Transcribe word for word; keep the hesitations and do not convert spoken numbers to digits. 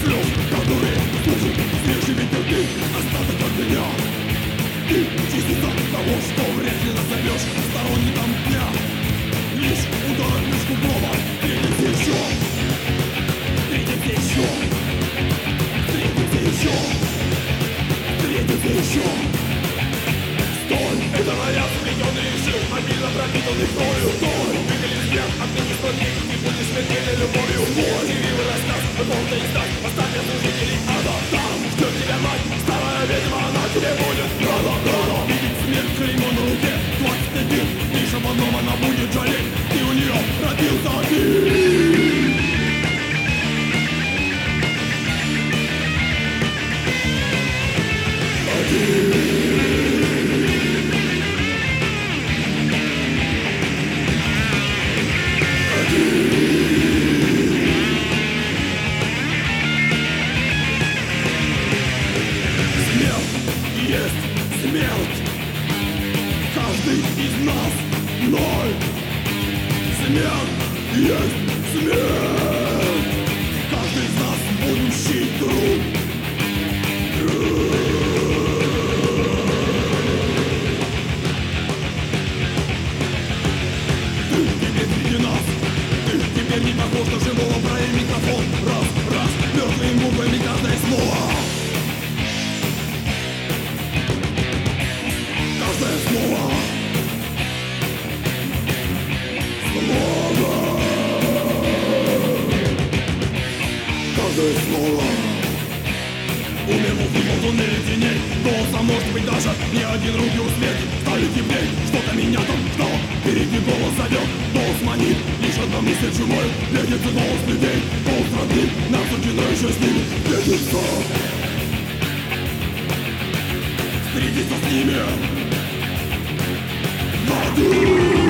слез, которые служат свежими дырки, остаток от меня. И частица того, что вряд ли назовешь сторонником дня. Лишь удар лишь куплова, встретимся еще, встретимся еще, встретимся еще, встретимся еще. Стой, это наряд, сплетенный из жил, обильно пропитанный кровью. Стой, двигали вверх, отныне смотри, ты будешь смертельной любовью. Свой терпеливый рассказ, какого-то из нас, оставь служителей ада. Там ждет тебя мать, старая ведьма, она тебе будет рада, рада. Видеть смерть клеймо на руке, двадцать один, лишь об одном она будет жалеть, ты у нее родился один. Каждый из нас ноль. Смерть есть смерть. Каждый из нас будущий труп. Ты теперь среди нас. Ты теперь не похож на живого, брали микрофон. Раз, раз, мертвыми буквами каждое слово. Каждое слово. Каждое слово. Умернул в туннеле теней. Голосом может быть даже не один, руки у смерти стали теплей. Что-то меня там ждало, впереди голос зовет, голос манит. Лишь одна мысль чумой, встретится голос людей. Голос родных, нам суждено еще с ними встретиться. Встретиться с ними. Воду.